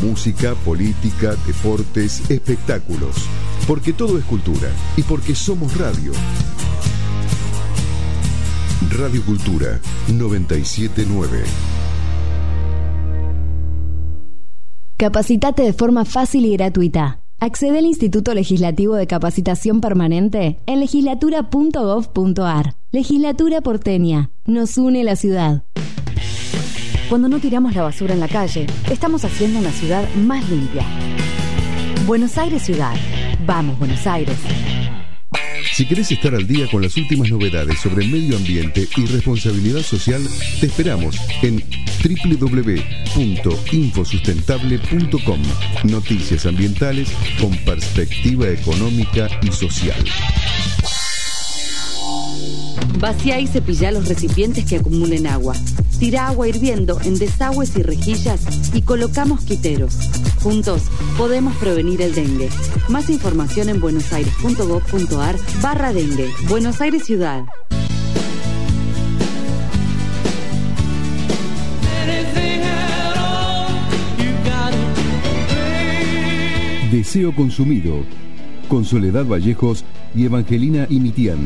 Música, política, deportes, espectáculos. Porque todo es cultura y porque somos radio. Radio Cultura 979. Capacitate de forma fácil y gratuita. Accede al Instituto Legislativo de Capacitación Permanente en legislatura.gov.ar. Legislatura porteña. Nos une la ciudad. Cuando no tiramos la basura en la calle, estamos haciendo una ciudad más limpia. Buenos Aires Ciudad. Vamos, Buenos Aires. Si querés estar al día con las últimas novedades sobre medio ambiente y responsabilidad social, te esperamos en www.infosustentable.com. Noticias ambientales con perspectiva económica y social. Vacía y cepilla los recipientes que acumulen agua. Tira agua hirviendo en desagües y rejillas y coloca mosquiteros. Juntos podemos prevenir el dengue. Más información en buenosaires.gov.ar/dengue. Buenos Aires Ciudad. Deseo consumido, con Soledad Vallejos y Evangelina Imitián.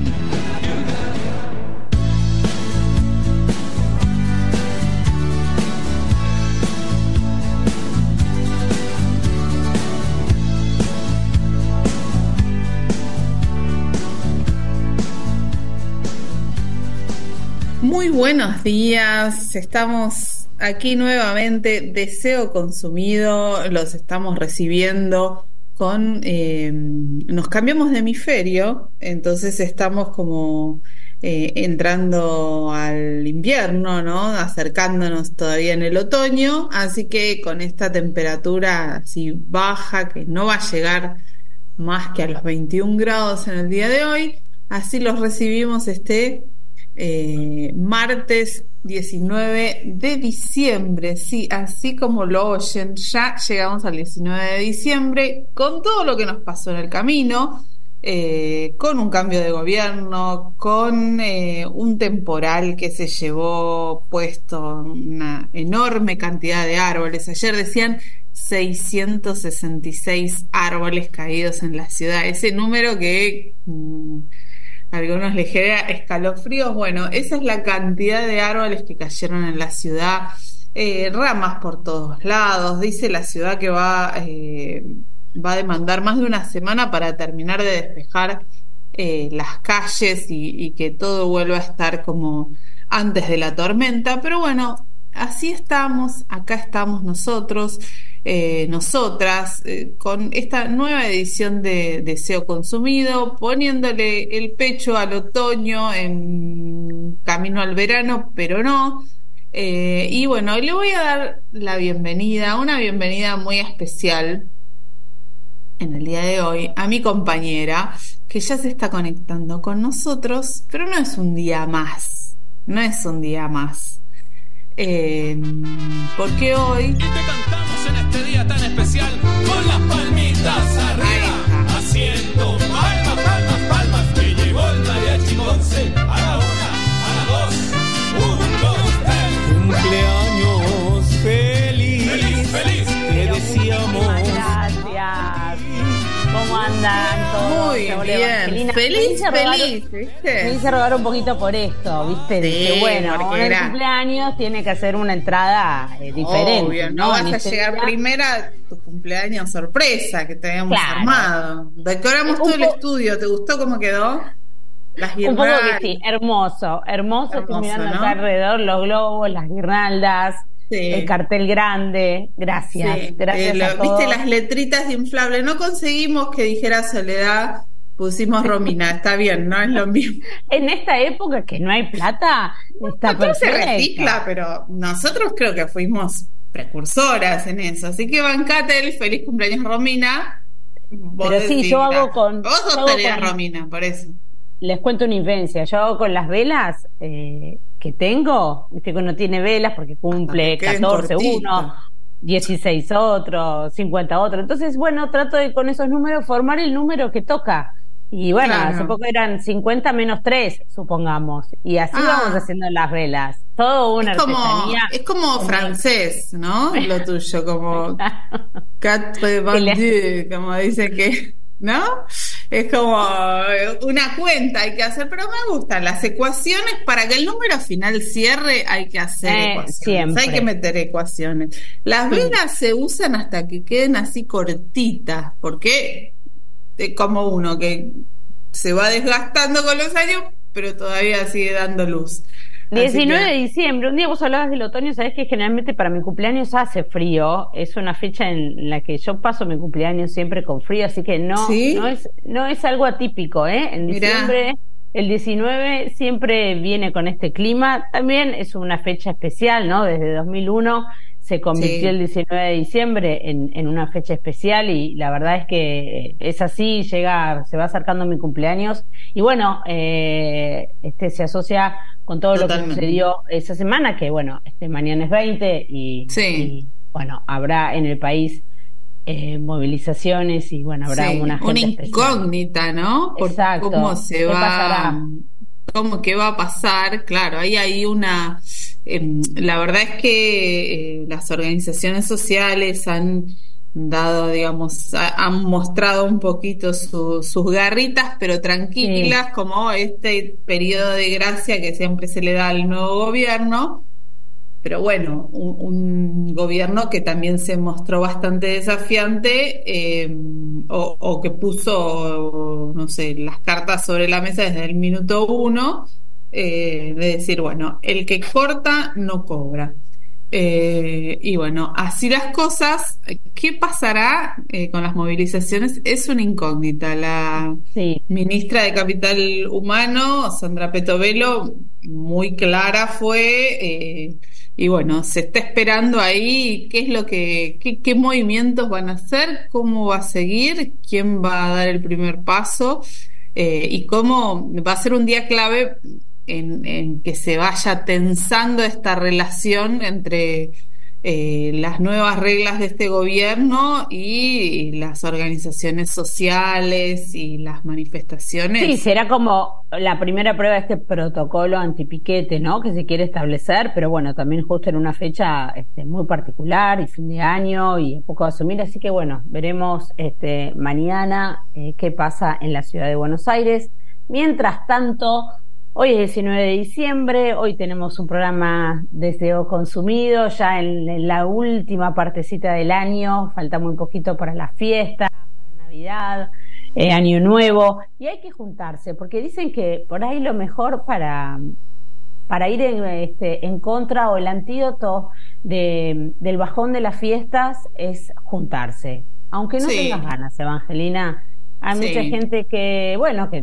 Muy buenos días, estamos aquí nuevamente, Deseo Consumido, los estamos recibiendo con, nos cambiamos de hemisferio, entonces estamos como entrando al invierno, ¿no? Acercándonos todavía en el otoño, así que con esta temperatura así baja, que no va a llegar más que a los 21 grados en el día de hoy, así los recibimos martes 19 de diciembre, sí, así como lo oyen, ya llegamos al 19 de diciembre con todo lo que nos pasó en el camino, con un cambio de gobierno, con un temporal que se llevó puesto una enorme cantidad de árboles. Ayer decían 666 árboles caídos en la ciudad, ese número que a algunos les genera escalofríos. Bueno, esa es la cantidad de árboles que cayeron en la ciudad, ramas por todos lados. Dice la ciudad que va a demandar más de una semana para terminar de despejar las calles y que todo vuelva a estar como antes de la tormenta, pero bueno, así estamos, acá estamos nosotros, nosotras, con esta nueva edición de Deseo Consumido, poniéndole el pecho al otoño en camino al verano, pero no. Y bueno, le voy a dar la bienvenida, una bienvenida muy especial en el día de hoy, a mi compañera, que ya se está conectando con nosotros, pero no es un día más, no es un día más. Porque hoy y te cantamos en este día tan especial con las palmitas arriba, haciendo palmas, palmas, palmas, que llegó el mariachi Monse a la 1, a la 2, 1, 2, 3. Cumpleaños feliz, feliz, feliz, te deseamos. Gracias. ¿Cómo andan todos? muy bien, feliz, ¿viste? Me hice rogar un poquito por esto, ¿viste? Sí, Dije, bueno, porque en el cumpleaños tiene que hacer una entrada diferente. Obvio, no vas a llegar día. primera a tu cumpleaños sorpresa que te habíamos armado. Decoramos todo el estudio, ¿te gustó cómo quedó? Las guirnaldas. Un poco que sí, hermoso, estoy mirando, ¿no?, acá alrededor, los globos, las guirnaldas, el cartel grande. Gracias, gracias a todos. Viste las letritas de inflable, no conseguimos que dijera Soledad, pusimos Romina, está bien, no es lo mismo. En esta época que no hay plata, está perfecto. Se recicla, pero nosotros creo que fuimos precursoras en eso, así que bancate el feliz cumpleaños Romina. Pero sí, yo hago con... Vos sos Soledad Romina, por eso. Les cuento una invencia, yo hago con las velas que tengo, viste que uno tiene velas porque cumple 14 uno, 16 otro, 50 otro, entonces bueno, trato de con esos números formar el número que toca, Y bueno, Claro. hace poco eran 50 menos 3, supongamos. Y así Ah. vamos haciendo las velas. Todo una artesanía. Es como francés, ¿no? Lo tuyo, como quatre Que le- vingt-deux, como dicen que, ¿no? Es como una cuenta hay que hacer, pero me gustan las ecuaciones. Para que el número final cierre hay que hacer ecuaciones, siempre. hay que meter ecuaciones. Las velas se usan hasta que queden así cortitas, porque es como uno que se va desgastando con los años, pero todavía sigue dando luz. Así 19 de que- diciembre, un día vos hablabas del otoño, sabés que generalmente para mi cumpleaños hace frío, es una fecha en la que yo paso mi cumpleaños siempre con frío, así que ¿Sí? no es algo atípico, ¿eh? En Mirá. diciembre, el 19 siempre viene con este clima, también es una fecha especial, ¿no? Desde 2001 se convirtió Sí. el 19 de diciembre en una fecha especial y la verdad es que es así, se va acercando mi cumpleaños y bueno, se asocia con todo lo que Totalmente. sucedió esa semana, que bueno, mañana es 20 Sí. y bueno, habrá en el país movilizaciones y bueno, habrá Sí, una una gente especial. incógnita, ¿no? Por Exacto. cómo se ¿Qué va, pasará? qué va a pasar. Claro, ahí hay una. La verdad es que las organizaciones sociales han dado, digamos, han mostrado un poquito sus garritas, pero tranquilas, como este periodo de gracia que siempre se le da al nuevo gobierno. Pero bueno, un gobierno que también se mostró bastante desafiante o que puso, no sé, las cartas sobre la mesa desde el minuto uno, de decir, bueno, el que corta no cobra. Y bueno, así las cosas. ¿Qué pasará con las movilizaciones? Es una incógnita. La Sí. ministra de Capital Humano, Sandra Petovelo, muy clara fue, y bueno, se está esperando ahí qué es lo qué movimientos van a hacer, cómo va a seguir, quién va a dar el primer paso, y cómo va a ser un día clave en que se vaya tensando esta relación entre las nuevas reglas de este gobierno y las organizaciones sociales y las manifestaciones. Sí, será como la primera prueba de este protocolo antipiquete, ¿no? Que se quiere establecer, pero bueno, también justo en una fecha muy particular y fin de año y un poco de asumir, así que bueno, veremos mañana qué pasa en la ciudad de Buenos Aires. Mientras tanto, hoy es 19 de diciembre, hoy tenemos un programa Deseo Consumido, ya en la última partecita del año, falta muy poquito para la fiesta, para Navidad, Año Nuevo, y hay que juntarse, porque dicen que por ahí lo mejor para ir en contra o el antídoto del bajón de las fiestas es juntarse, aunque no tengas ganas, Evangelina. Hay mucha gente que,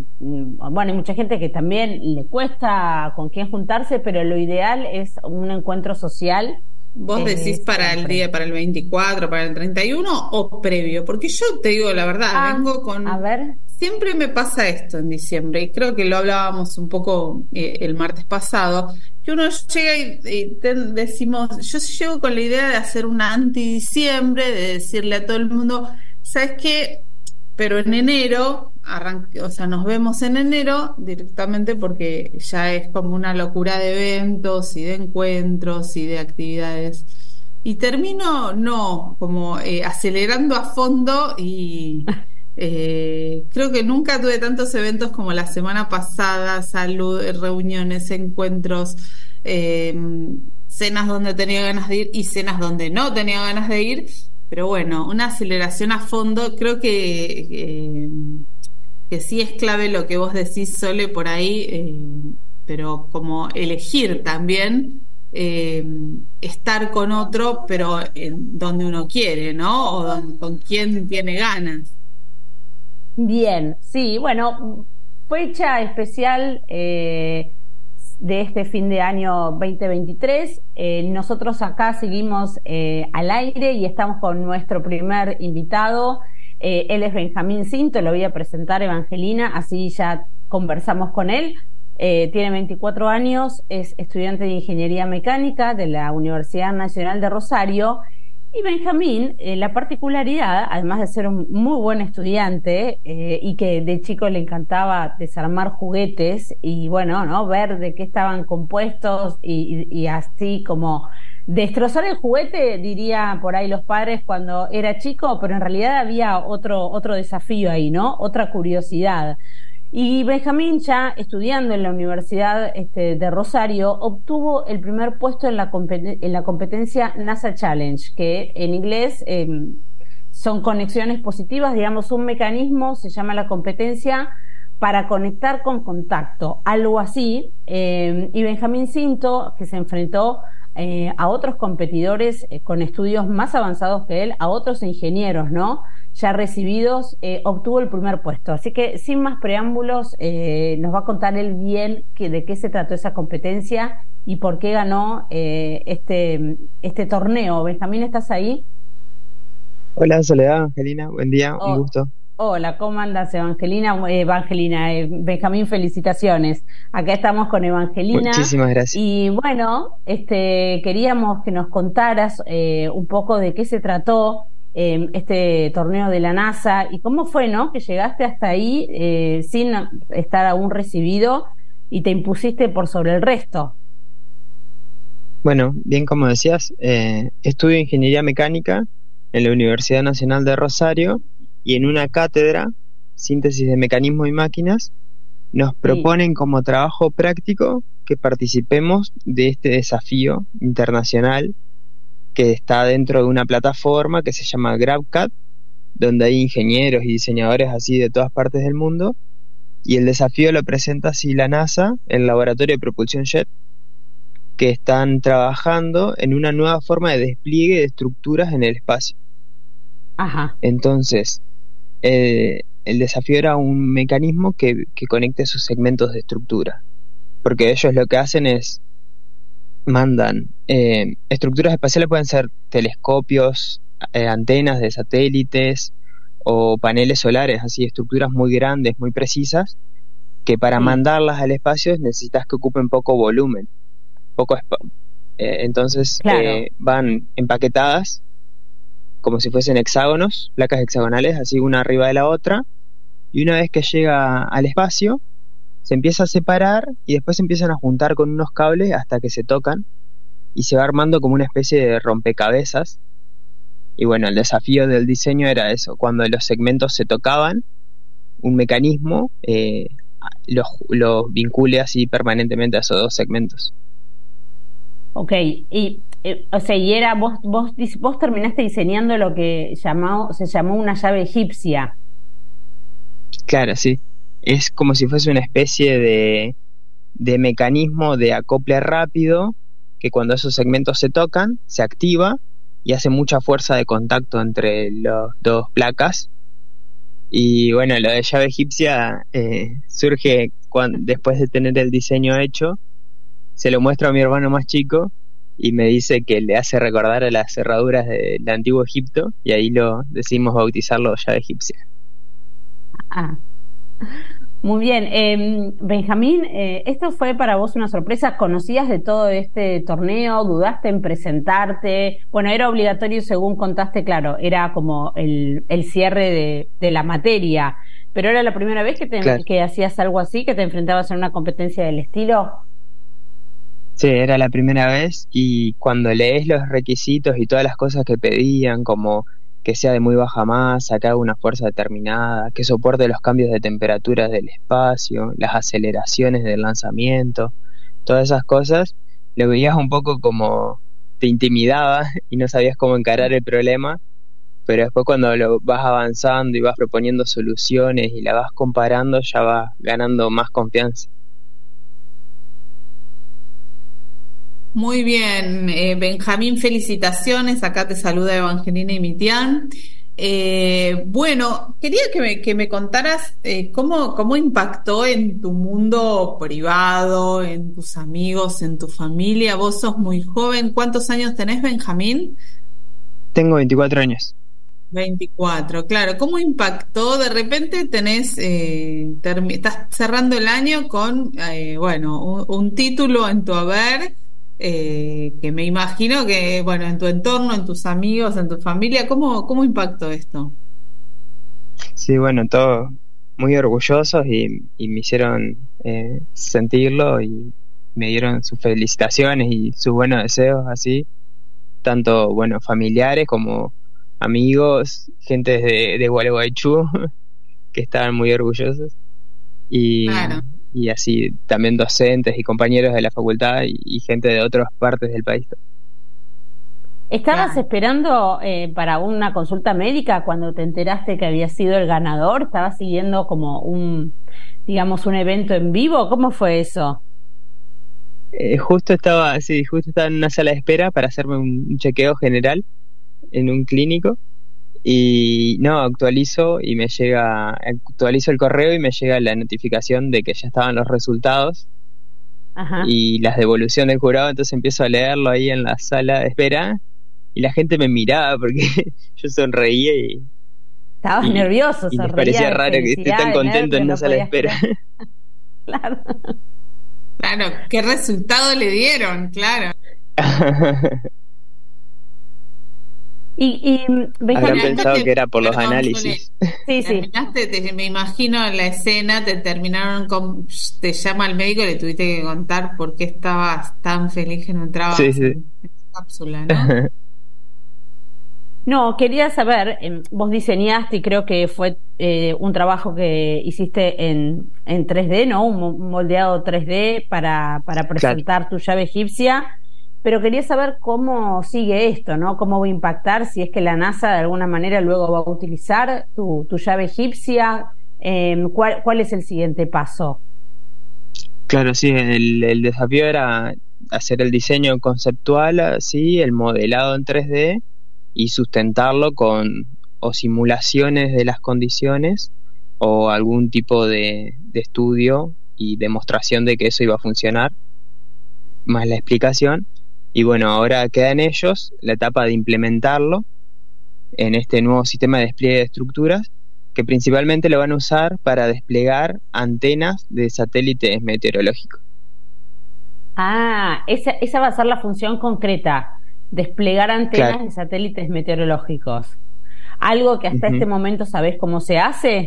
hay mucha gente que también le cuesta con quién juntarse, pero lo ideal es un encuentro social. ¿Vos decís para el día, para el 24, para el 31 o previo? Porque yo te digo la verdad, vengo con... A ver. Siempre me pasa esto en diciembre, y creo que lo hablábamos un poco el martes pasado, que uno llega y decimos, yo llego con la idea de hacer una anti-diciembre, de decirle a todo el mundo, ¿sabes qué? Pero en enero, nos vemos en enero directamente porque ya es como una locura de eventos y de encuentros y de actividades. Y termino, como acelerando a fondo y creo que nunca tuve tantos eventos como la semana pasada, reuniones, encuentros, cenas donde tenía ganas de ir y cenas donde no tenía ganas de ir. Pero bueno, una aceleración a fondo, creo que sí es clave lo que vos decís, Sole, por ahí, pero como elegir también estar con otro, pero donde uno quiere, ¿no? O con quien tiene ganas. Bien, sí, bueno, fecha especial de este fin de año 2023. Nosotros acá seguimos al aire y estamos con nuestro primer invitado. Él es Benjamín Cinto, lo voy a presentar, Evangelina, así ya conversamos con él. Tiene 24 años, es estudiante de Ingeniería Mecánica de la Universidad Nacional de Rosario Y Benjamín, la particularidad, además de ser un muy buen estudiante y que de chico le encantaba desarmar juguetes y bueno, ¿no? Ver de qué estaban compuestos y así como destrozar el juguete, diría por ahí los padres cuando era chico, pero en realidad había otro desafío ahí, ¿no? Otra curiosidad. Y Benjamín, ya estudiando en la Universidad de Rosario, obtuvo el primer puesto en la competencia NASA Challenge, que en inglés son conexiones positivas, digamos, un mecanismo, se llama la competencia para conectar con contacto, algo así. Y Benjamín Cinto, que se enfrentó a otros competidores con estudios más avanzados que él, a otros ingenieros, ¿no?, ya recibidos, obtuvo el primer puesto. Así que, sin más preámbulos, nos va a contar él bien de qué se trató esa competencia y por qué ganó este torneo. Benjamín, ¿estás ahí? Hola, Soledad, Angelina, buen día, un gusto. Hola, ¿cómo andas, Evangelina? Benjamín, felicitaciones. Acá estamos con Evangelina. Muchísimas gracias. Y bueno, queríamos que nos contaras un poco de qué se trató este torneo de la NASA y cómo fue, ¿no?, que llegaste hasta ahí sin estar aún recibido y te impusiste por sobre el resto. Bueno, bien, como decías, estudio Ingeniería Mecánica en la Universidad Nacional de Rosario y en una cátedra, Síntesis de Mecanismos y Máquinas, nos proponen como trabajo práctico que participemos de este desafío internacional que está dentro de una plataforma que se llama GrabCAD, donde hay ingenieros y diseñadores así de todas partes del mundo, y el desafío lo presenta así la NASA, el Laboratorio de Propulsión Jet, que están trabajando en una nueva forma de despliegue de estructuras en el espacio. Ajá. Entonces, el desafío era un mecanismo que conecte sus segmentos de estructura, porque ellos lo que hacen es mandan estructuras espaciales, pueden ser telescopios, antenas de satélites o paneles solares, así estructuras muy grandes, muy precisas, que para mandarlas al espacio necesitas que ocupen poco volumen, entonces claro, van empaquetadas como si fuesen hexágonos, placas hexagonales, así una arriba de la otra, y una vez que llega al espacio se empieza a separar y después se empiezan a juntar con unos cables hasta que se tocan y se va armando como una especie de rompecabezas. Y bueno, el desafío del diseño era eso, cuando los segmentos se tocaban, un mecanismo los vincule así permanentemente a esos dos segmentos. Ok, y o sea, y era vos terminaste diseñando lo que se llamó una llave egipcia. Claro, sí. Es como si fuese una especie de mecanismo de acople rápido que cuando esos segmentos se tocan, se activa y hace mucha fuerza de contacto entre las dos placas. Y bueno, lo de llave egipcia surge después de tener el diseño hecho. Se lo muestro a mi hermano más chico y me dice que le hace recordar a las cerraduras del antiguo Egipto, y ahí lo decidimos bautizarlo llave egipcia. Ah, muy bien. Benjamín, ¿esto fue para vos una sorpresa? ¿Conocías de todo este torneo? ¿Dudaste en presentarte? Bueno, era obligatorio según contaste, claro, era como el cierre de la materia, pero ¿era la primera vez que hacías algo así, que te enfrentabas en una competencia del estilo? Sí, era la primera vez, y cuando lees los requisitos y todas las cosas que pedían, como que sea de muy baja masa, que haga una fuerza determinada, que soporte los cambios de temperatura del espacio, las aceleraciones del lanzamiento, todas esas cosas, lo veías un poco como te intimidaba y no sabías cómo encarar el problema, pero después cuando lo vas avanzando y vas proponiendo soluciones y la vas comparando, ya vas ganando más confianza. Muy bien, Benjamín, felicitaciones. Acá te saluda Evangelina y Mitián. Bueno, quería que me contaras cómo impactó en tu mundo privado, en tus amigos, en tu familia. Vos sos muy joven. ¿Cuántos años tenés, Benjamín? Tengo 24 años. 24, claro. ¿Cómo impactó? De repente tenés, estás cerrando el año con, un título en tu haber. que me imagino que, bueno, en tu entorno, en tus amigos, en tu familia, ¿cómo impactó esto? Sí, bueno, todos muy orgullosos y me hicieron sentirlo y me dieron sus felicitaciones y sus buenos deseos, así, tanto, bueno, familiares como amigos, gente de Gualeguaychú, que estaban muy orgullosos, y, Claro. y así también docentes y compañeros de la facultad y gente de otras partes del país. ¿Estabas Claro. esperando para una consulta médica cuando te enteraste que había sido el ganador? ¿Estabas siguiendo como digamos, un evento en vivo? ¿Cómo fue eso? Justo estaba en una sala de espera para hacerme un chequeo general en un clínico y no, actualizo el correo y me llega la notificación de que ya estaban los resultados Ajá. y las devoluciones del jurado, entonces empiezo a leerlo ahí en la sala de espera y la gente me miraba porque yo sonreía Estabas y- nervioso, y se les reía parecía de raro que esté felicidad, tan de contento nervio, en una no sala de podías espera. creer. Claro. Claro, ¿qué resultado le dieron? Claro. Benjamín, Habrán pensado Finalmente, que era por los perdón, análisis. sí, sí. terminaste, me imagino la escena, te llama el médico y le tuviste que contar por qué estabas tan feliz que no entrabas Sí, sí. en esa cápsula, ¿no? No, quería saber, vos diseñaste y creo que fue un trabajo que hiciste en 3D, ¿no? Un moldeado 3D para presentar tu llave egipcia, pero quería saber cómo sigue esto, ¿no? Cómo va a impactar, si es que la NASA de alguna manera luego va a utilizar tu llave egipcia, ¿cuál es el siguiente paso? Claro, sí, el desafío era hacer el diseño conceptual, así, el modelado en 3D y sustentarlo con o simulaciones de las condiciones o algún tipo de estudio y demostración de que eso iba a funcionar, más la explicación. Y bueno, ahora queda en ellos la etapa de implementarlo en este nuevo sistema de despliegue de estructuras, que principalmente lo van a usar para desplegar antenas de satélites meteorológicos. Ah, esa va a ser la función concreta, desplegar antenas Claro. de satélites meteorológicos. ¿Algo que hasta Ujú. este momento sabés cómo se hace?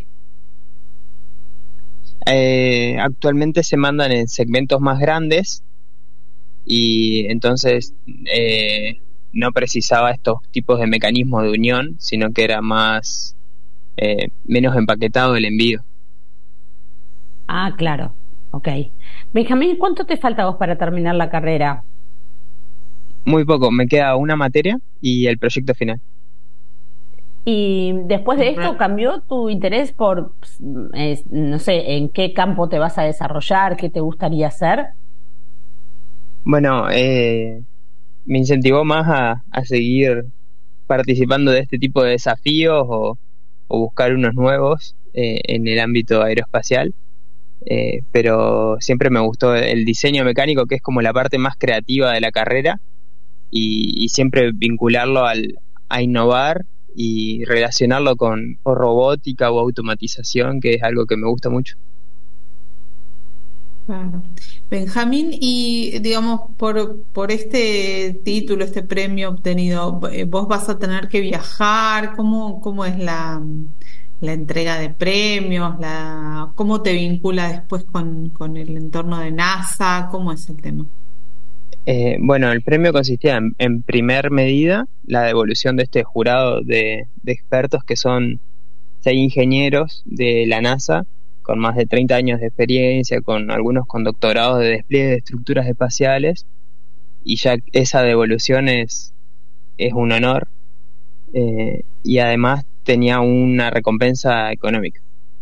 Actualmente se mandan en segmentos más grandes y entonces no precisaba estos tipos de mecanismos de unión, sino que era menos empaquetado el envío. Ah, claro, ok. Benjamín, ¿cuánto te falta a vos para terminar la carrera? Muy poco, me queda una materia y el proyecto final. Y después de esto, ¿cambió tu interés por, no sé, en qué campo te vas a desarrollar, qué te gustaría hacer? Bueno, me incentivó más a seguir participando de este tipo de desafíos o buscar unos nuevos en el ámbito aeroespacial. Pero siempre me gustó el diseño mecánico, que es como la parte más creativa de la carrera, y siempre vincularlo a innovar y relacionarlo con o robótica o automatización, que es algo que me gusta mucho. Claro. Benjamín, y digamos, por este título, este premio obtenido, vos vas a tener que viajar. ¿Cómo es la entrega de premios? ¿Cómo te vincula después con el entorno de NASA? ¿Cómo es el tema? Bueno, el premio consistía en primer medida la devolución de este jurado de expertos, que son 6 ingenieros de la NASA con más de 30 años de experiencia, con algunos con doctorados de despliegue de estructuras espaciales, y ya esa devolución es un honor, y además tenía una recompensa económica.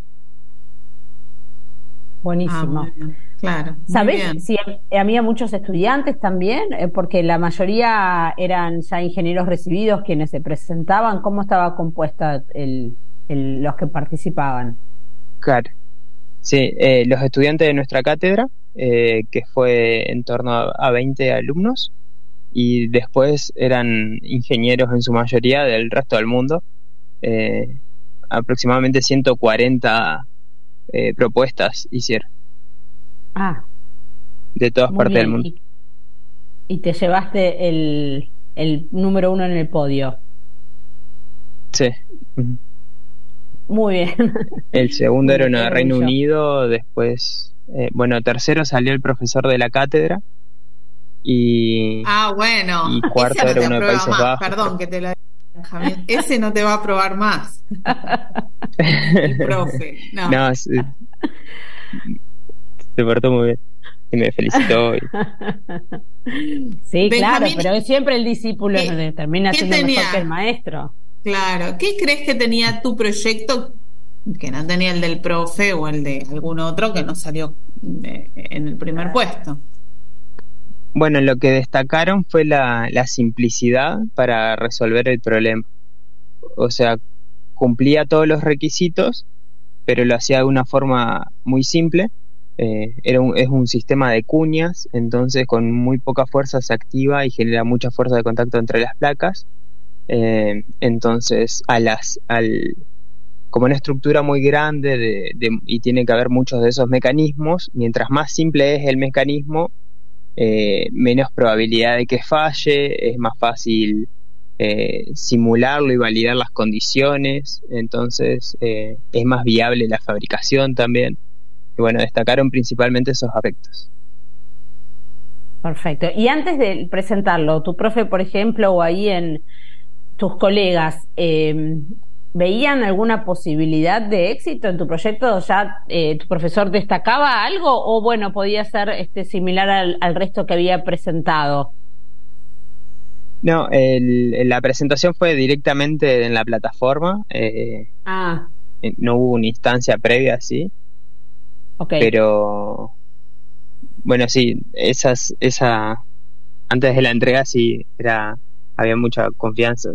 Buenísimo. Muy bien. Claro, muy ¿Sabés bien. si había muchos estudiantes también? Porque la mayoría eran ya ingenieros recibidos quienes se presentaban. ¿Cómo estaba compuesta los que participaban? Claro. Sí, los estudiantes de nuestra cátedra, que fue en torno a 20 alumnos, y después eran ingenieros en su mayoría del resto del mundo, aproximadamente 140 propuestas hicieron Ah, de todas muy partes del bien. mundo. y te llevaste el número 1 en el podio. Sí. Muy bien. El segundo era uno de Reino Unido, después, tercero salió el profesor de la cátedra y bueno, y cuarto ese no era te uno de Países más. Bajos. Perdón que te lo diga, Benjamín. Ese no te va a aprobar más. El profe. No, se portó muy bien y me felicitó. Sí, Benjamín, claro, pero siempre el discípulo termina siendo mejor que el maestro. Claro, ¿qué crees que tenía tu proyecto que no tenía el del profe o el de algún otro que no salió en el primer puesto? Bueno, lo que destacaron fue la simplicidad para resolver el problema. O sea, cumplía todos los requisitos, pero lo hacía de una forma muy simple. Es un sistema de cuñas, entonces con muy poca fuerza se activa y genera mucha fuerza de contacto entre las placas. Entonces como una estructura muy grande y tiene que haber muchos de esos mecanismos, mientras más simple es el mecanismo, menos probabilidad de que falle, es más fácil simularlo y validar las condiciones, entonces es más viable la fabricación también. Y bueno, destacaron principalmente esos aspectos. Perfecto. Y antes de presentarlo, tu profe, por ejemplo, o ahí en tus colegas, ¿veían alguna posibilidad de éxito en tu proyecto? ¿Ya tu profesor destacaba algo o bueno, podía ser similar al resto que había presentado? No, la presentación fue directamente en la plataforma. No hubo una instancia previa así. Okay. Pero bueno, sí, antes de la entrega sí había mucha confianza.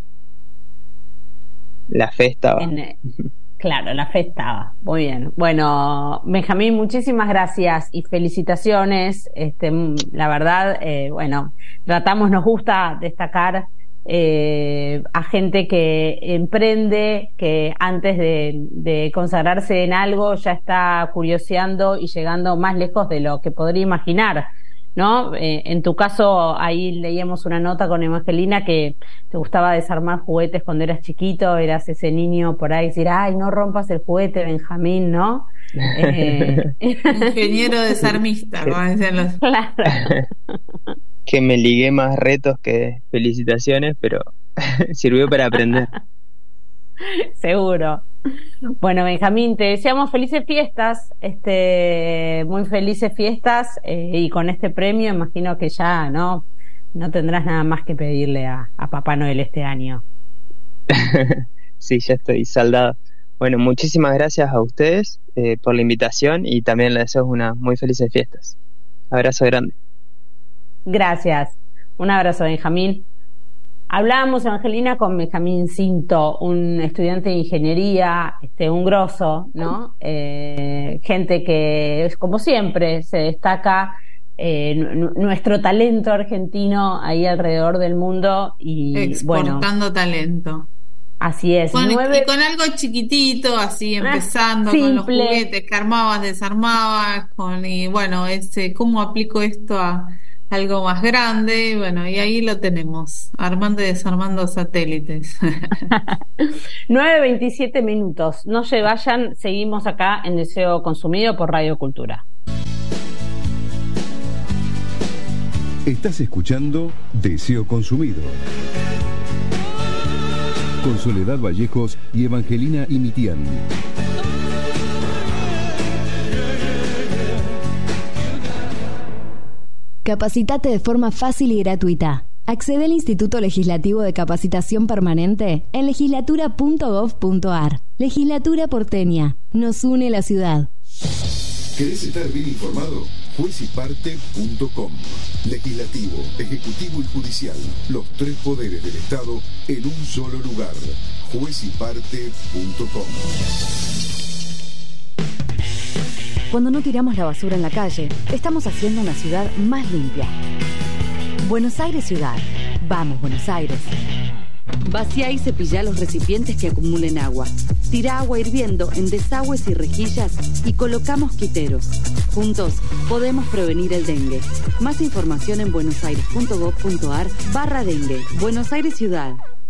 La fe estaba. Claro, la fe estaba. Muy bien. Bueno, Benjamín, muchísimas gracias y felicitaciones. La verdad, nos gusta destacar a gente que emprende, que antes de consagrarse en algo ya está curioseando y llegando más lejos de lo que podría imaginar, ¿no? En tu caso, ahí leíamos una nota con Evangelina que te gustaba desarmar juguetes cuando eras chiquito, eras ese niño por ahí decir, ay, no rompas el juguete, Benjamín, ¿no? Ingeniero desarmista, como dicen los... Claro. Que me ligué más retos que felicitaciones, pero sirvió para aprender. Seguro. Bueno, Benjamín, te deseamos felices fiestas, muy felices fiestas, y con este premio imagino que ya no tendrás nada más que pedirle a Papá Noel este año. Sí, ya estoy saldado. Bueno, muchísimas gracias a ustedes por la invitación y también les deseo unas muy felices fiestas. Abrazo grande. Gracias. Un abrazo, Benjamín. Hablábamos, Evangelina, con Benjamín Cinto, un estudiante de ingeniería, un grosso, ¿no? Gente que, como siempre, se destaca nuestro talento argentino ahí alrededor del mundo y exportando talento. Así es. Y con algo chiquitito, así empezando simple. Con los juguetes que armabas, desarmabas, cómo aplico esto a algo más grande, y ahí lo tenemos, armando y desarmando satélites. 9:27 minutos, no se vayan, seguimos acá en Deseo Consumido por Radio Cultura. Estás escuchando Deseo Consumido con Soledad Vallejos y Evangelina Imitián. Capacitate de forma fácil y gratuita. Accede al Instituto Legislativo de Capacitación Permanente en legislatura.gov.ar. Legislatura porteña. Nos une la ciudad. ¿Querés estar bien informado? Juezyparte.com. Legislativo, Ejecutivo y Judicial. Los 3 poderes del Estado en un solo lugar. Juezyparte.com. Cuando no tiramos la basura en la calle, estamos haciendo una ciudad más limpia. Buenos Aires Ciudad. Vamos, Buenos Aires. Vacía y cepilla los recipientes que acumulen agua. Tira agua hirviendo en desagües y rejillas y coloca mosquiteros. Juntos podemos prevenir el dengue. Más información en buenosaires.gov.ar/dengue. Buenos Aires Ciudad.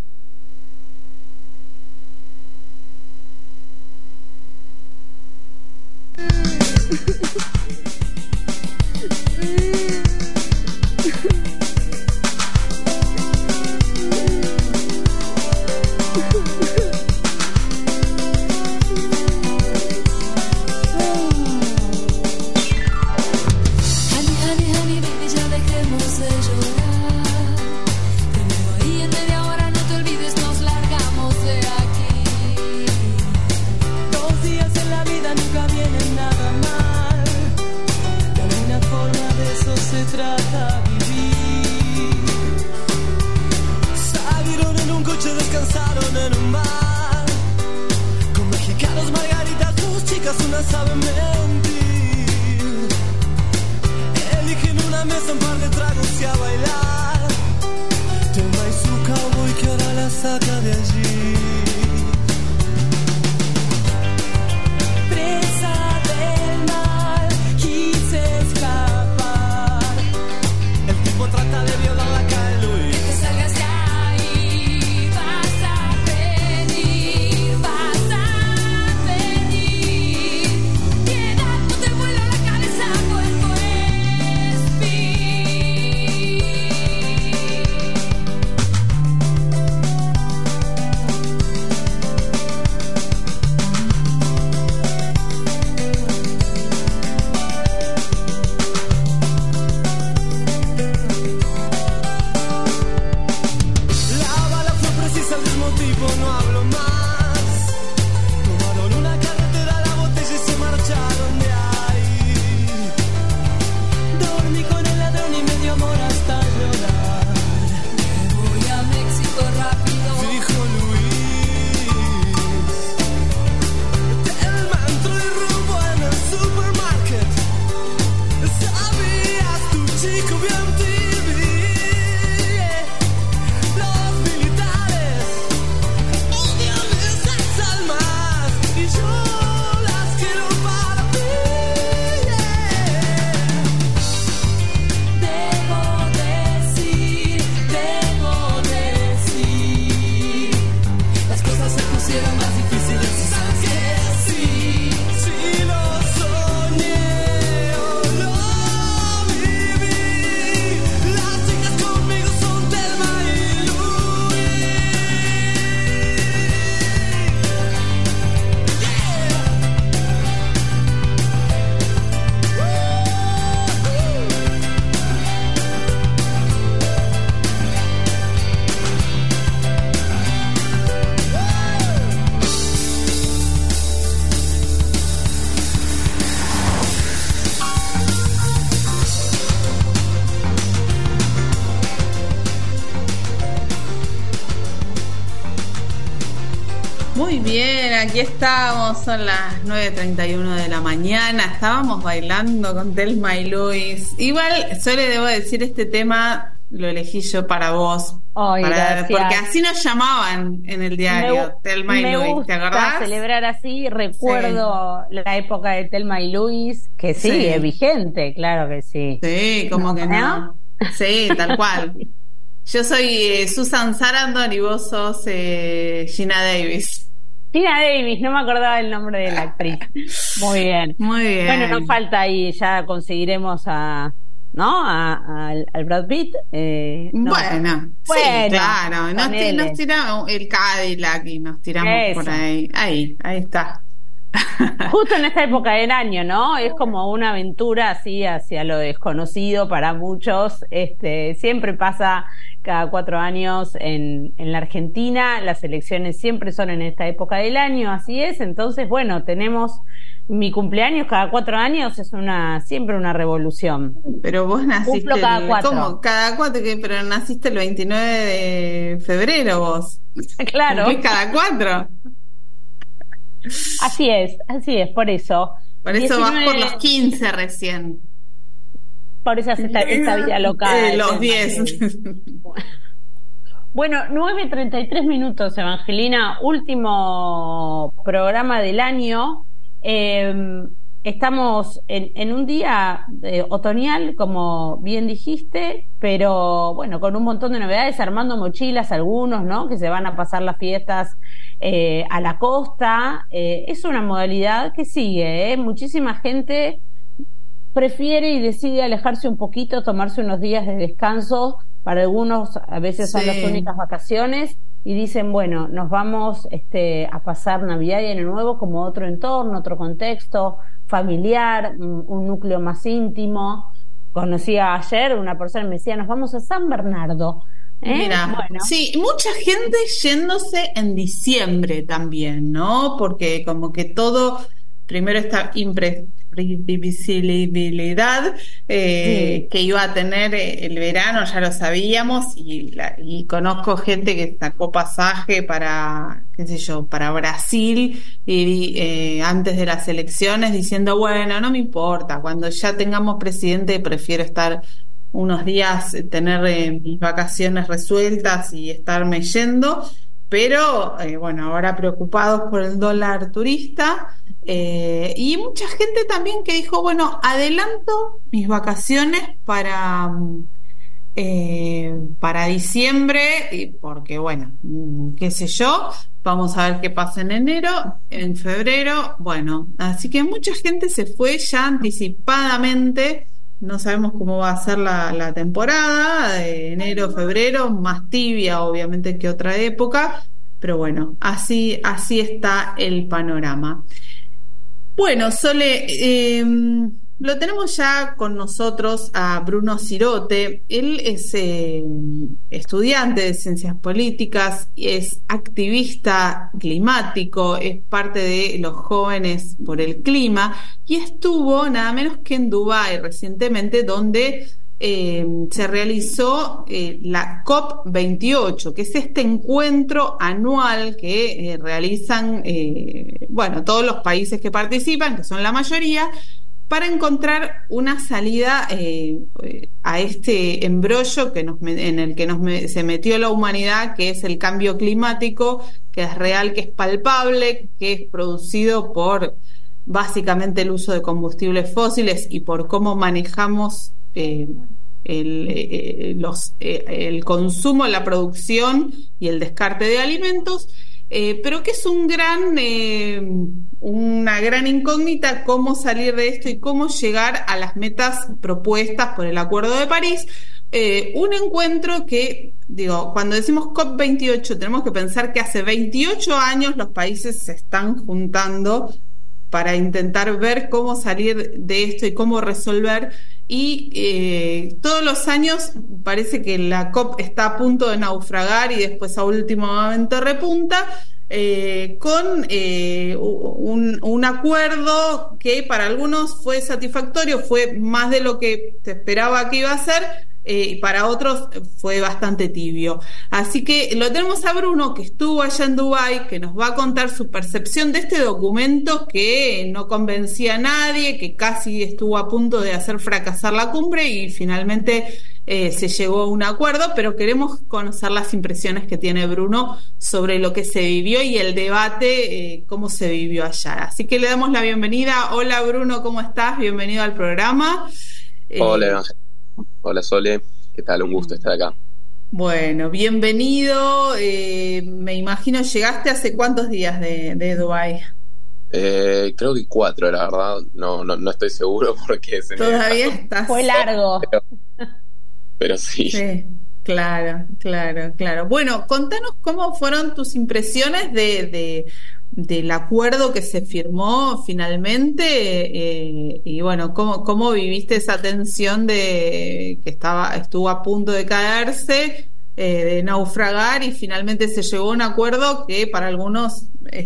Muy bien, aquí estamos, son las 9:31 de la mañana, estábamos bailando con Thelma y Luis. Igual, yo le debo decir, este tema lo elegí yo para vos, porque así nos llamaban en el diario, Thelma y Luis, ¿te acordás? Celebrar así, recuerdo la época de Thelma y Luis, que sigue vigente, claro que sí. Sí, como que no. Sí, tal cual. Yo soy Susan Sarandon y vos sos Gina Davis. Gina Davis, no me acordaba el nombre de la actriz. Muy bien. Muy bien. Bueno, nos falta ahí, ya conseguiremos al Brad Pitt. Bueno, sí, claro. Nos tiramos el Cadillac y nos tiramos por ahí. Ahí está. Justo en esta época del año, ¿no? Es como una aventura así hacia lo desconocido para muchos. Siempre pasa cada 4 años en la Argentina. Las elecciones siempre son en esta época del año, así es. Entonces, bueno, tenemos mi cumpleaños cada 4 años, es siempre una revolución. Pero vos naciste cada 4. ¿Cómo? Cada 4, pero naciste el 29 de febrero vos. Claro. ¿Cumplís cada 4? Así es, por eso. Por eso 19... vas por los 15 recién. Por eso esta vida local. Los 10. Bueno, 9:33, Evangelina, último programa del año. Estamos en un día otoñal, como bien dijiste, pero bueno, con un montón de novedades, armando mochilas algunos, ¿no? Que se van a pasar las fiestas a la costa. Es una modalidad que sigue, muchísima gente prefiere y decide alejarse un poquito, tomarse unos días de descanso. Para algunos a veces son las únicas vacaciones y dicen, bueno, nos vamos a pasar Navidad y Año Nuevo como otro entorno, otro contexto familiar, un núcleo más íntimo. Conocía ayer una persona que me decía, nos vamos a San Bernardo. Mira, bueno. Sí, mucha gente yéndose en diciembre también, ¿no? Porque como que todo, primero esta imprevisibilidad que iba a tener el verano, ya lo sabíamos, y conozco gente que sacó pasaje para, qué sé yo, para Brasil y antes de las elecciones diciendo, bueno, no me importa, cuando ya tengamos presidente prefiero estar unos días, tener mis vacaciones resueltas y estarme yendo, pero bueno, ahora preocupados por el dólar turista. Y mucha gente también que dijo, bueno, adelanto mis vacaciones para diciembre, porque bueno, qué sé yo, vamos a ver qué pasa en enero, en febrero, bueno, así que mucha gente se fue ya anticipadamente. No sabemos cómo va a ser la temporada de enero, febrero, más tibia obviamente que otra época, pero bueno, así está el panorama. Bueno, Sole, lo tenemos ya con nosotros a Bruno Sirote. Él es estudiante de Ciencias Políticas, es activista climático, es parte de los Jóvenes por el Clima y estuvo nada menos que en Dubái recientemente, donde se realizó la COP28, que es este encuentro anual que realizan bueno, todos los países que participan, que son la mayoría, para encontrar una salida a este embrollo en el que se metió la humanidad, que es el cambio climático, que es real, que es palpable, que es producido por básicamente el uso de combustibles fósiles y por cómo manejamos el consumo, la producción y el descarte de alimentos, pero que es una gran incógnita cómo salir de esto y cómo llegar a las metas propuestas por el Acuerdo de París. Un encuentro que, digo, cuando decimos COP28 tenemos que pensar que hace 28 años los países se están juntando para intentar ver cómo salir de esto y cómo resolver, y todos los años parece que la COP está a punto de naufragar y después a último momento repunta con un acuerdo que para algunos fue satisfactorio, fue más de lo que se esperaba que iba a ser, y para otros fue bastante tibio. Así que lo tenemos a Bruno, que estuvo allá en Dubái, que nos va a contar su percepción de este documento que no convencía a nadie, que casi estuvo a punto de hacer fracasar la cumbre y finalmente se llegó a un acuerdo, pero queremos conocer las impresiones que tiene Bruno sobre lo que se vivió y el debate, cómo se vivió allá. Así que le damos la bienvenida. Hola Bruno, ¿cómo estás? Bienvenido al programa. Hola, hola Sole, ¿qué tal? Un gusto estar acá. Bueno, bienvenido. Me imagino, ¿llegaste hace cuántos días de Dubái? Creo que 4, la verdad. No estoy seguro porque todavía estás. Fue largo. Pero sí. Sí, claro. Bueno, contanos cómo fueron tus impresiones del acuerdo que se firmó finalmente, y bueno, cómo viviste esa tensión de que estuvo a punto de caerse, de naufragar, y finalmente se llegó a un acuerdo que para algunos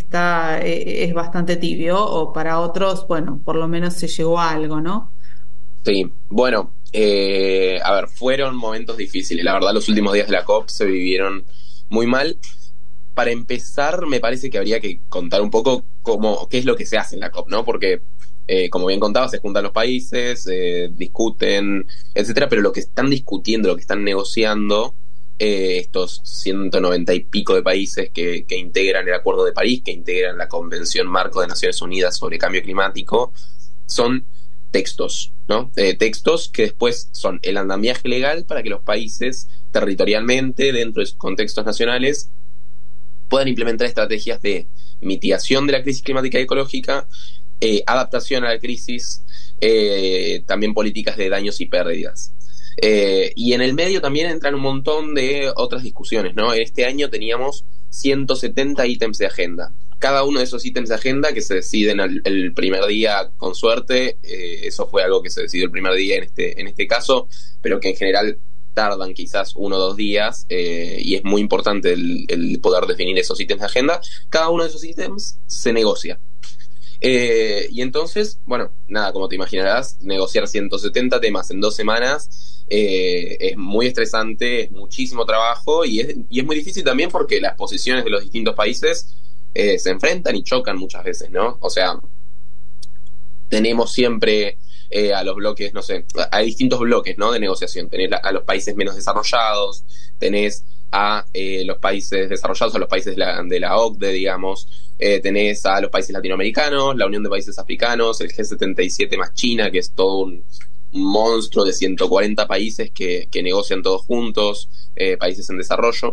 es bastante tibio, o para otros, bueno, por lo menos se llegó a algo, ¿no? Sí, bueno, a ver, fueron momentos difíciles, la verdad los últimos días de la COP se vivieron muy mal. Para empezar, me parece que habría que contar un poco qué es lo que se hace en la COP, ¿no? Porque, como bien contaba, se juntan los países, discuten, etcétera, pero lo que están discutiendo, lo que están negociando, estos 190 y pico de países que integran el Acuerdo de París, que integran la Convención Marco de Naciones Unidas sobre Cambio Climático, son textos, ¿no? Textos que después son el andamiaje legal para que los países territorialmente, dentro de sus contextos nacionales, puedan implementar estrategias de mitigación de la crisis climática y ecológica, adaptación a la crisis, también políticas de daños y pérdidas. Y en el medio también entran un montón de otras discusiones, ¿no? Este año teníamos 170 ítems de agenda. Cada uno de esos ítems de agenda que se deciden el primer día con suerte, eso fue algo que se decidió el primer día en este caso, pero que en general tardan quizás 1 o 2 días, y es muy importante el poder definir esos ítems de agenda. Cada uno de esos ítems se negocia. Y entonces, bueno, nada, como te imaginarás, negociar 170 temas en 2 semanas es muy estresante, es muchísimo trabajo y es muy difícil también porque las posiciones de los distintos países se enfrentan y chocan muchas veces, ¿no? O sea, tenemos siempre a los bloques, no sé, hay distintos bloques, ¿no? De negociación. Tenés a los países menos desarrollados, tenés a los países desarrollados, a los países de la OCDE, digamos, tenés a los países latinoamericanos, la Unión de Países Africanos, el G77 más China, que es todo un monstruo de 140 países que negocian todos juntos, países en desarrollo.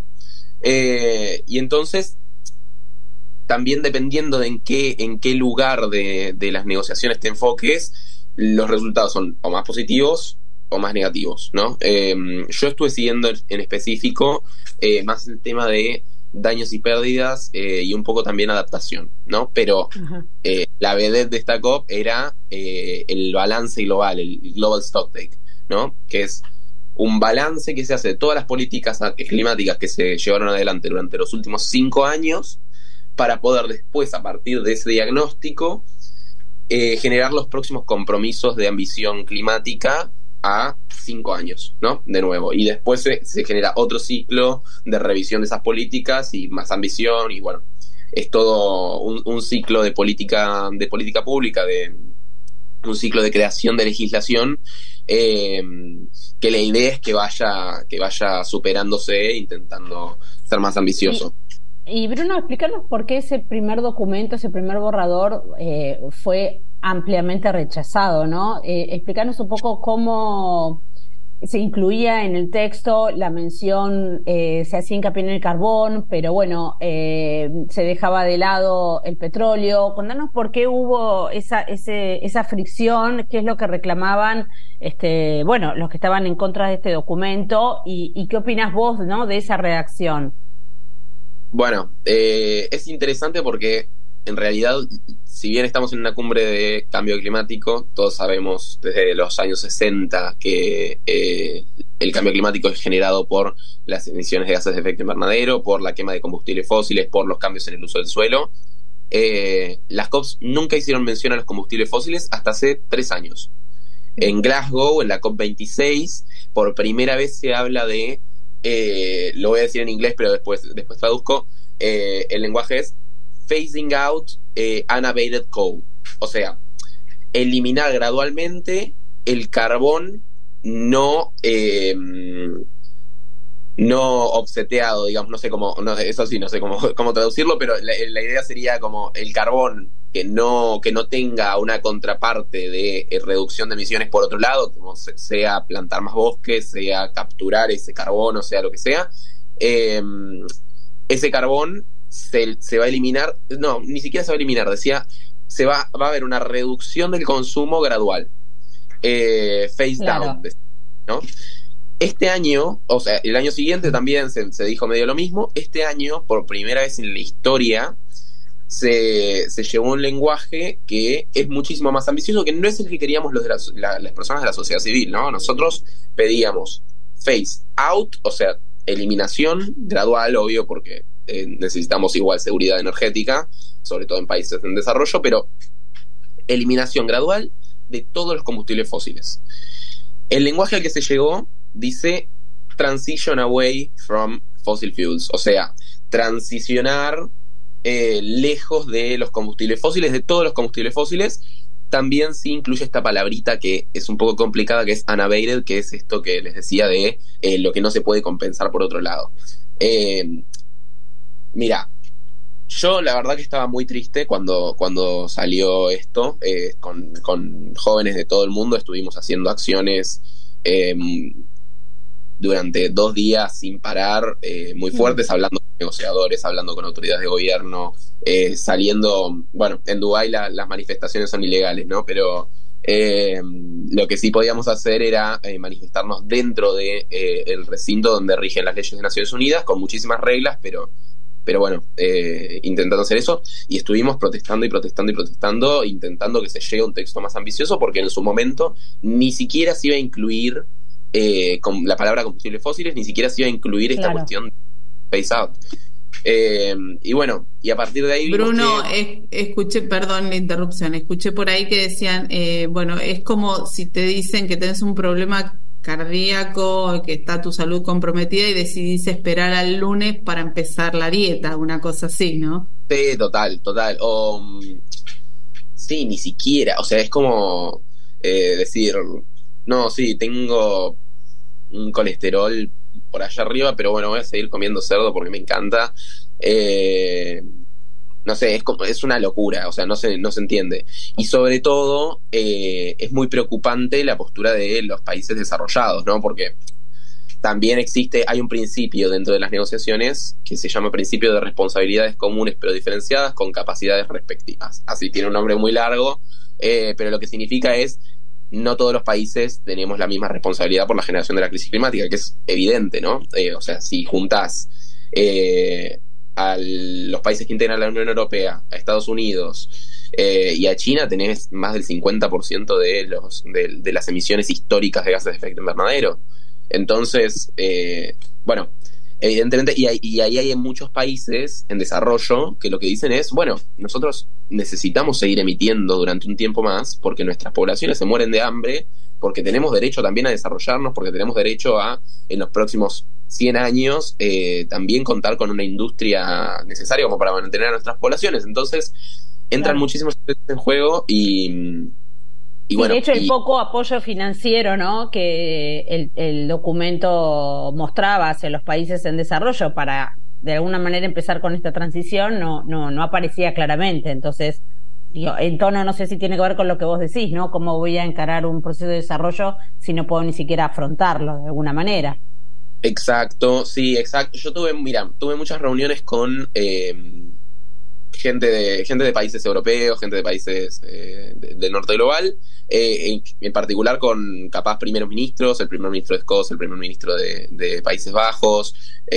Y entonces, también dependiendo de en qué lugar de las negociaciones te enfoques, los resultados son o más positivos o más negativos, ¿no? Yo estuve siguiendo en específico más el tema de daños y pérdidas y un poco también adaptación, ¿no? Pero la vedette de esta COP era el balance global, el Global Stocktake, ¿no? Que es un balance que se hace de todas las políticas climáticas que se llevaron adelante durante los últimos 5 años para poder después, a partir de ese diagnóstico, generar los próximos compromisos de ambición climática a 5 años, ¿no? De nuevo. Y después se genera otro ciclo de revisión de esas políticas y más ambición, y bueno, es todo un ciclo de política pública, de un ciclo de creación de legislación, que la idea es que vaya superándose, intentando ser más ambicioso. Y Bruno, explícanos por qué ese primer documento, ese primer borrador fue ampliamente rechazado, ¿no? Explícanos un poco cómo se incluía en el texto la mención, se hacía hincapié en el carbón, pero bueno, se dejaba de lado el petróleo. Contanos por qué hubo esa fricción, qué es lo que reclamaban bueno, los que estaban en contra de este documento, y qué opinas vos, ¿no?, de esa redacción. Bueno, es interesante porque en realidad, si bien estamos en una cumbre de cambio climático, todos sabemos desde los años 60 que el cambio climático es generado por las emisiones de gases de efecto invernadero, por la quema de combustibles fósiles, por los cambios en el uso del suelo. Las COPs nunca hicieron mención a los combustibles fósiles hasta hace 3 años. En Glasgow, en la COP26, por primera vez se habla de, lo voy a decir en inglés, pero después traduzco, el lenguaje es phasing out unabated coal, o sea, eliminar gradualmente el carbón no obseteado, digamos, no sé cómo traducirlo, pero la idea sería como el carbón que no tenga una contraparte de reducción de emisiones por otro lado, como sea plantar más bosques, sea capturar ese carbón, o sea lo que sea. Ese carbón se va a eliminar, no, ni siquiera se va a eliminar, decía, va a haber una reducción del consumo gradual, phase down, ¿no? Este año, o sea, el año siguiente también se dijo medio lo mismo. Este año, por primera vez en la historia, se llevó un lenguaje que es muchísimo más ambicioso, que no es el que queríamos los de las personas de la sociedad civil, ¿no? Nosotros pedíamos phase out, o sea, eliminación gradual, obvio, porque necesitamos igual seguridad energética, sobre todo en países en desarrollo, pero eliminación gradual de todos los combustibles fósiles. El lenguaje al que se llegó dice transition away from fossil fuels, o sea, transicionar lejos de los combustibles fósiles, de todos los combustibles fósiles, también sí incluye esta palabrita que es un poco complicada, que es unabated, que es esto que les decía de lo que no se puede compensar por otro lado. Mira, yo la verdad que estaba muy triste cuando salió esto, con jóvenes de todo el mundo estuvimos haciendo acciones durante 2 días sin parar, muy fuertes, hablando con negociadores, hablando con autoridades de gobierno, saliendo, bueno, en Dubái las manifestaciones son ilegales, ¿no? Pero lo que sí podíamos hacer era manifestarnos dentro de el recinto donde rigen las leyes de Naciones Unidas, con muchísimas reglas, pero bueno, intentando hacer eso, y estuvimos protestando y protestando y protestando, intentando que se llegue a un texto más ambicioso, porque en su momento ni siquiera se iba a incluir con la palabra combustibles fósiles, ni siquiera se iba a incluir esta cuestión de phase out. Y bueno, y a partir de ahí Bruno, escuché, perdón la interrupción, escuché por ahí que decían, bueno, es como si te dicen que tenés un problema cardíaco, que está tu salud comprometida y decidís esperar al lunes para empezar la dieta, una cosa así, ¿no? Sí, total. Sí, ni siquiera, o sea, es como decir, no, sí, tengo un colesterol por allá arriba, pero bueno, voy a seguir comiendo cerdo porque me encanta. No sé, es una locura, o sea, no se entiende. Y sobre todo, es muy preocupante la postura de los países desarrollados, ¿no? Porque también hay un principio dentro de las negociaciones que se llama principio de responsabilidades comunes pero diferenciadas con capacidades respectivas. Así tiene un nombre muy largo, pero lo que significa es no todos los países tenemos la misma responsabilidad por la generación de la crisis climática, que es evidente, ¿no? O sea, si juntás a los países que integran la Unión Europea, a Estados Unidos y a China, tenés más del 50% de las emisiones históricas de gases de efecto invernadero. Entonces, bueno, evidentemente, y ahí hay muchos países en desarrollo que lo que dicen es, bueno, nosotros necesitamos seguir emitiendo durante un tiempo más porque nuestras poblaciones se mueren de hambre, porque tenemos derecho también a desarrollarnos, porque tenemos derecho a, en los próximos 100 años, también contar con una industria necesaria como para mantener a nuestras poblaciones. Entonces, entran muchísimos intereses en juego y bueno, de hecho, el poco apoyo financiero, ¿no?, que el documento mostraba hacia los países en desarrollo para, de alguna manera, empezar con esta transición, no aparecía claramente. Entonces, digo, en tono, no sé si tiene que ver con lo que vos decís, ¿no? ¿Cómo voy a encarar un proceso de desarrollo si no puedo ni siquiera afrontarlo de alguna manera? Exacto, sí, exacto. Yo tuve muchas reuniones con gente de países europeos, gente de países del norte global, en particular con capaz primeros ministros, el primer ministro de Escocia, el primer ministro de Países Bajos,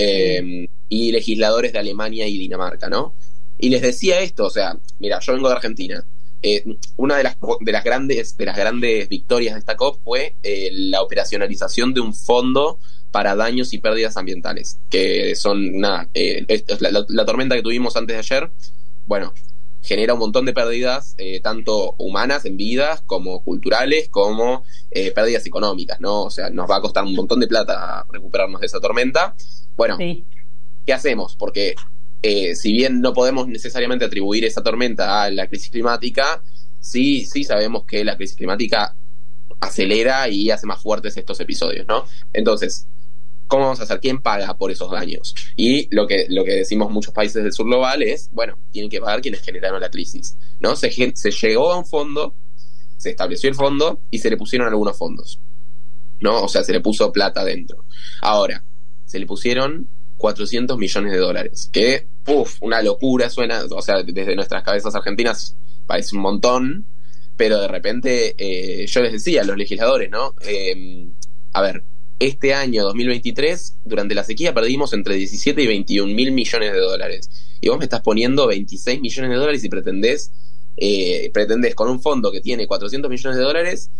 y legisladores de Alemania y Dinamarca, ¿no? Y les decía esto, o sea, mira, yo vengo de Argentina. Una de las grandes victorias de esta COP fue la operacionalización de un fondo para daños y pérdidas ambientales, que son la tormenta que tuvimos antes de ayer. Bueno, genera un montón de pérdidas, tanto humanas en vidas, como culturales, como pérdidas económicas, ¿no? O sea, nos va a costar un montón de plata recuperarnos de esa tormenta. Bueno, sí. ¿Qué hacemos? Porque si bien no podemos necesariamente atribuir esa tormenta a la crisis climática, sí sabemos que la crisis climática acelera y hace más fuertes estos episodios, ¿no? Entonces, ¿cómo vamos a hacer? ¿Quién paga por esos daños? Y lo que decimos muchos países del sur global es, bueno, tienen que pagar quienes generaron la crisis, ¿no? Se llegó a un fondo, se estableció el fondo y se le pusieron algunos fondos, ¿no? O sea, se le puso plata dentro. Ahora, se le pusieron $400 millones, que, una locura suena, o sea, desde nuestras cabezas argentinas parece un montón, pero de repente, yo les decía a los legisladores, ¿no? A ver, este año 2023, durante la sequía perdimos entre 17 y 21 mil millones de dólares. Y vos me estás poniendo 26 millones de dólares y pretendés con un fondo que tiene 400 millones de dólares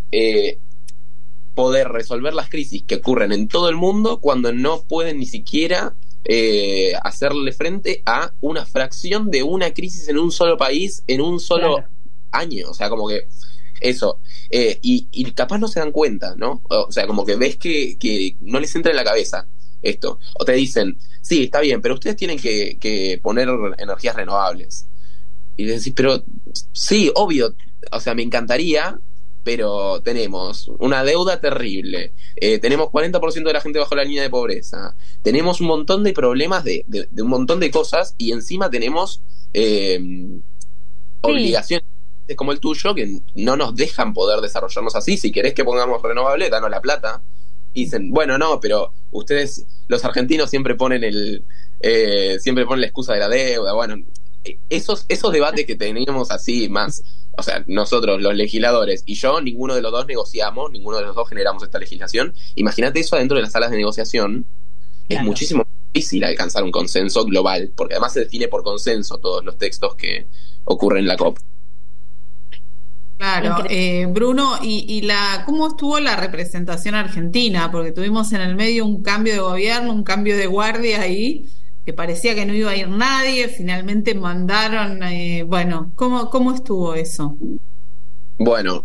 poder resolver las crisis que ocurren en todo el mundo cuando no pueden ni siquiera hacerle frente a una fracción de una crisis en un solo país, en un solo año. O sea, como que eso, y capaz no se dan cuenta, ¿no? O sea, como que ves que no les entra en la cabeza esto, o te dicen, sí, está bien, pero ustedes tienen que poner energías renovables. Y decís, pero sí, obvio, o sea, me encantaría, pero tenemos una deuda terrible, tenemos 40% de la gente bajo la línea de pobreza, tenemos un montón de problemas de un montón de cosas, y encima tenemos obligaciones como el tuyo que no nos dejan poder desarrollarnos así. Si querés que pongamos renovable, danos la plata. Y dicen, bueno, no, pero ustedes, los argentinos, siempre ponen la excusa de la deuda. Bueno, esos debates que teníamos así más, o sea, nosotros los legisladores y yo, ninguno de los dos negociamos, ninguno de los dos generamos esta legislación. Imagínate eso adentro de las salas de negociación. Claro. Es muchísimo difícil alcanzar un consenso global, porque además se define por consenso todos los textos que ocurren en la COP. Claro, Bruno, ¿cómo estuvo la representación argentina? Porque tuvimos en el medio un cambio de gobierno, un cambio de guardia ahí, que parecía que no iba a ir nadie, finalmente mandaron, bueno, ¿cómo estuvo eso? Bueno,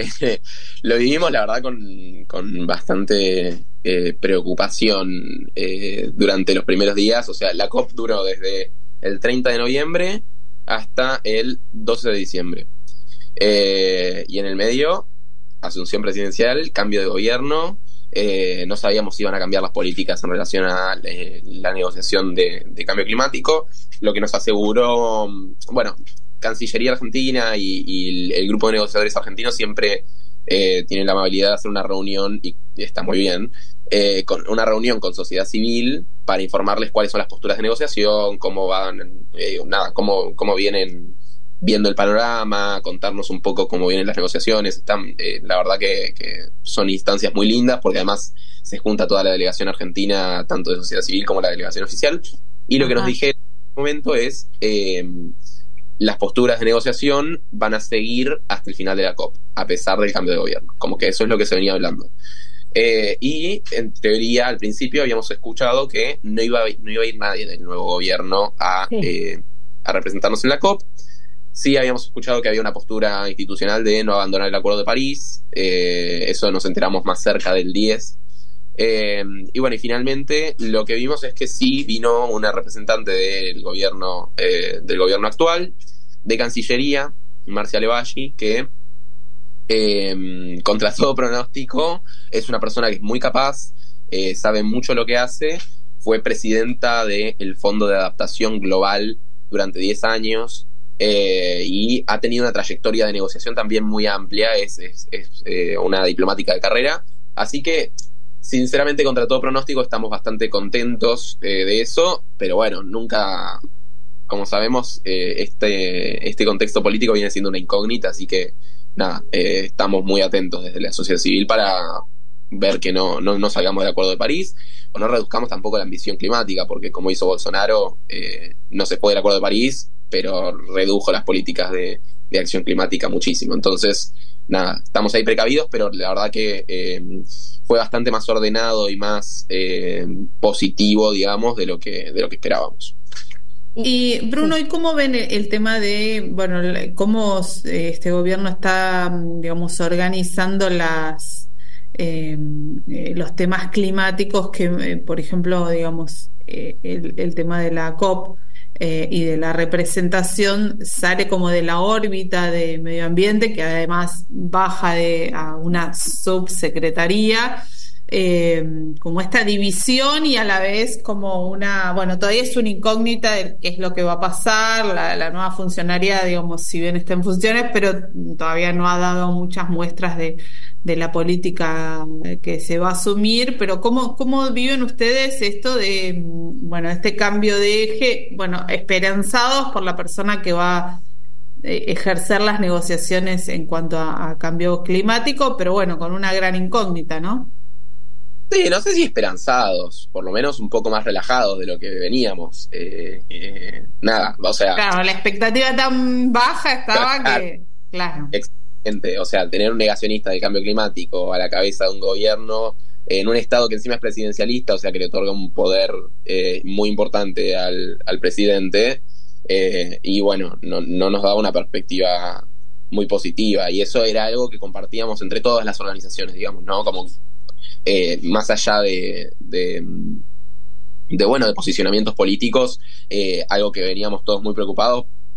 lo vivimos la verdad con bastante preocupación durante los primeros días. O sea, la COP duró desde el 30 de noviembre hasta el 12 de diciembre. Y en el medio, asunción presidencial, cambio de gobierno, no sabíamos si iban a cambiar las políticas en relación a la negociación de cambio climático, lo que nos aseguró, bueno, Cancillería Argentina y el grupo de negociadores argentinos siempre tienen la amabilidad de hacer una reunión, y está muy bien, con una reunión con sociedad civil para informarles cuáles son las posturas de negociación, cómo van, cómo vienen viendo el panorama, contarnos un poco cómo vienen las negociaciones. Están, la verdad que son instancias muy lindas, porque además se junta toda la delegación argentina, tanto de sociedad civil como la delegación oficial, y lo que nos dijeron en este momento es las posturas de negociación van a seguir hasta el final de la COP, a pesar del cambio de gobierno, como que eso es lo que se venía hablando. Y en teoría al principio habíamos escuchado que no iba a ir nadie del nuevo gobierno a representarnos en la COP. Sí, habíamos escuchado que había una postura institucional de no abandonar el Acuerdo de París. Eso nos enteramos más cerca del 10. Y bueno, y finalmente lo que vimos es que sí vino una representante del gobierno actual, de Cancillería, Marcia Levalli, que contra todo pronóstico es una persona que es muy capaz, sabe mucho lo que hace, fue presidenta del Fondo de Adaptación Global durante 10 años. Y ha tenido una trayectoria de negociación también muy amplia, es una diplomática de carrera, así que sinceramente contra todo pronóstico estamos bastante contentos de eso, pero bueno, nunca, como sabemos, este contexto político viene siendo una incógnita, así que nada, estamos muy atentos desde la sociedad civil para ver que no salgamos del Acuerdo de París, o no reduzcamos tampoco la ambición climática, porque como hizo Bolsonaro, no se fue del Acuerdo de París, pero redujo las políticas de acción climática muchísimo. Entonces, nada, estamos ahí precavidos, pero la verdad que fue bastante más ordenado y más positivo, digamos, de lo que esperábamos. Y Bruno, ¿y cómo ven el tema de, bueno, cómo este gobierno está, digamos, organizando los temas climáticos que, por ejemplo, digamos, el tema de la COP y de la representación sale como de la órbita de medio ambiente, que además baja a una subsecretaría, como esta división, y a la vez como bueno, todavía es una incógnita de qué es lo que va a pasar, la nueva funcionaria, digamos, si bien está en funciones, pero todavía no ha dado muchas muestras de la política que se va a asumir. Pero ¿cómo viven ustedes esto de, bueno, este cambio de eje, bueno, esperanzados por la persona que va a ejercer las negociaciones en cuanto a cambio climático, pero bueno, con una gran incógnita, ¿no? Sí, no sé si esperanzados, por lo menos un poco más relajados de lo que veníamos. Nada, o sea... Claro, la expectativa tan baja estaba que... Claro. O sea, tener un negacionista del cambio climático a la cabeza de un gobierno en un estado que encima es presidencialista, o sea, que le otorga un poder muy importante al presidente, y bueno, no nos daba una perspectiva muy positiva, y eso era algo que compartíamos entre todas las organizaciones, digamos, ¿no? Como más allá de posicionamientos políticos, algo que veníamos todos muy preocupados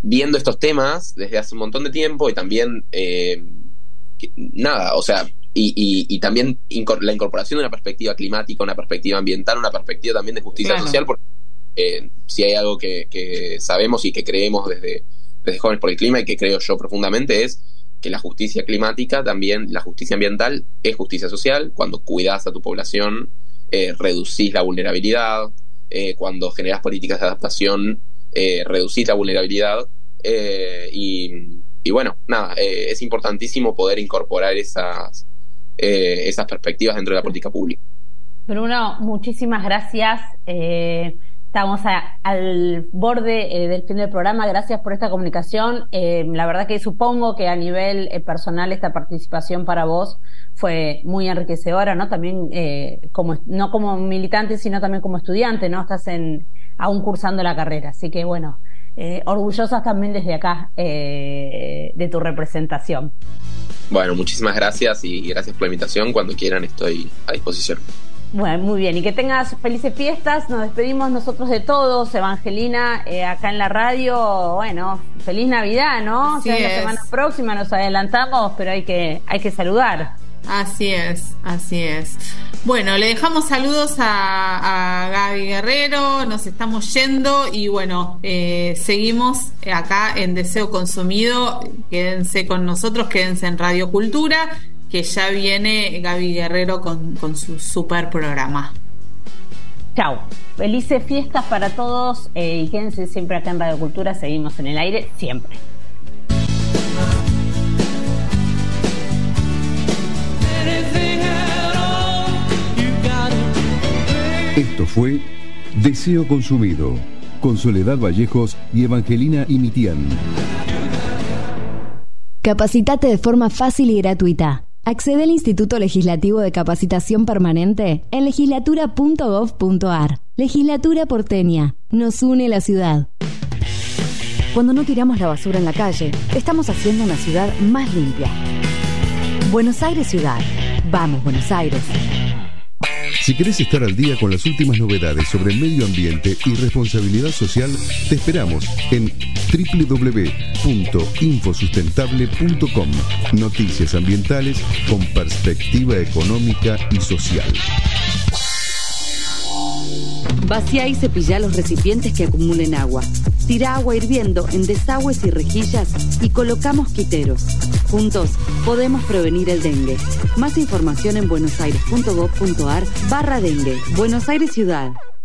viendo estos temas desde hace un montón de tiempo y también y también la incorporación de una perspectiva climática, una perspectiva ambiental, una perspectiva también de justicia social, porque si hay algo que sabemos y que creemos desde Jóvenes por el Clima, y que creo yo profundamente, es que la justicia climática, también la justicia ambiental, es justicia social. Cuando cuidás a tu población, reducís la vulnerabilidad, cuando generás políticas de adaptación, reducís la vulnerabilidad, y bueno, nada, es importantísimo poder incorporar esas perspectivas dentro de la política pública. Bruno, muchísimas gracias. Estamos al borde del fin del programa. Gracias por esta comunicación. La verdad que supongo que a nivel personal esta participación para vos fue muy enriquecedora, ¿no? También no como militante, sino también como estudiante, ¿no? Estás aún cursando la carrera. Así que bueno, orgullosas también desde acá de tu representación. Bueno, muchísimas gracias y gracias por la invitación. Cuando quieran estoy a disposición. Bueno, muy bien, y que tengas felices fiestas. Nos despedimos nosotros de todos, Evangelina, acá en la radio. Bueno, feliz Navidad, ¿no? Así ya es la semana próxima, nos adelantamos, pero hay que saludar. Así es. Bueno, le dejamos saludos a Gaby Guerrero, nos estamos yendo y bueno, seguimos acá en Deseo Consumido. Quédense con nosotros, quédense en Radio Cultura, que ya viene Gaby Guerrero con su super programa. Chau, felices fiestas para todos y quédense siempre acá en Radio Cultura, seguimos en el aire siempre. Esto fue Deseo Consumido, con Soledad Vallejos y Evangelina Imitián. Capacitate de forma fácil y gratuita. Accede al Instituto Legislativo de Capacitación Permanente en legislatura.gov.ar. Legislatura porteña. Nos une la ciudad. Cuando no tiramos la basura en la calle, estamos haciendo una ciudad más limpia. Buenos Aires Ciudad. Vamos, Buenos Aires. Si querés estar al día con las últimas novedades sobre medio ambiente y responsabilidad social, te esperamos en www.infosustentable.com. Noticias ambientales con perspectiva económica y social. Vacía y cepillá los recipientes que acumulen agua. Tira agua hirviendo en desagües y rejillas y colocamos quiteros. Juntos podemos prevenir el dengue. Más información en buenosaires.gov.ar/dengue. Buenos Aires Ciudad.